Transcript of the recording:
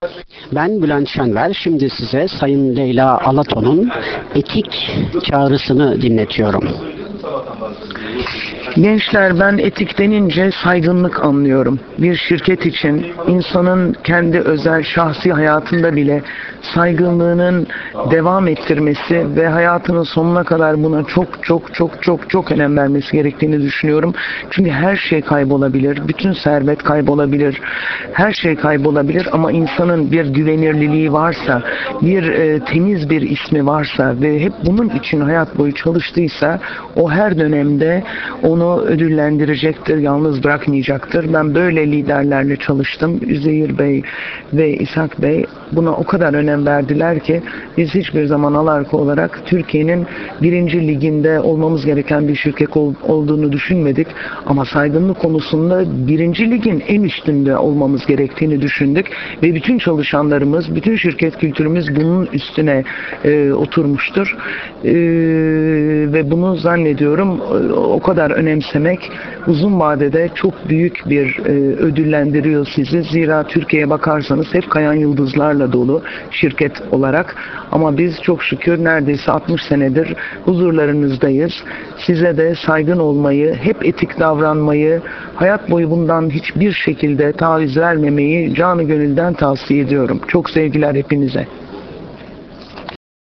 Ben Bülent Şenver. Şimdi size Sayın Leyla Alaton'un etik çağrısını dinletiyorum. Gençler, ben etik denince saygınlık anlıyorum. Bir şirket için insanın kendi özel şahsi hayatında bile saygınlığının devam ettirmesi ve hayatının sonuna kadar buna çok önem vermesi gerektiğini düşünüyorum. Çünkü her şey kaybolabilir, bütün servet kaybolabilir, her şey kaybolabilir ama insanın bir güvenirliliği varsa, bir temiz bir ismi varsa ve hep bunun için hayat boyu çalıştıysa o her dönemde onu ödüllendirecektir, yalnız bırakmayacaktır. Ben böyle liderlerle çalıştım. Üzeyir Bey ve İshak Bey buna o kadar önem verdiler ki biz hiçbir zaman Alarko olarak Türkiye'nin 1. liginde olmamız gereken bir şirket olduğunu düşünmedik. Ama saygınlık konusunda 1. ligin en üstünde olmamız gerektiğini düşündük ve bütün çalışanlarımız, bütün şirket kültürümüz bunun üstüne oturmuştur. Ve bunu zannediyorum o kadar önemsemek uzun vadede çok büyük bir ödüllendiriyor sizi. Zira Türkiye'ye bakarsanız hep kayan yıldızlarla dolu şirket olarak. Ama biz çok şükür neredeyse 60 senedir huzurlarınızdayız. Size de saygın olmayı, hep etik davranmayı, hayat boyu bundan hiçbir şekilde taviz vermemeyi canı gönülden tavsiye ediyorum. Çok sevgiler hepinize.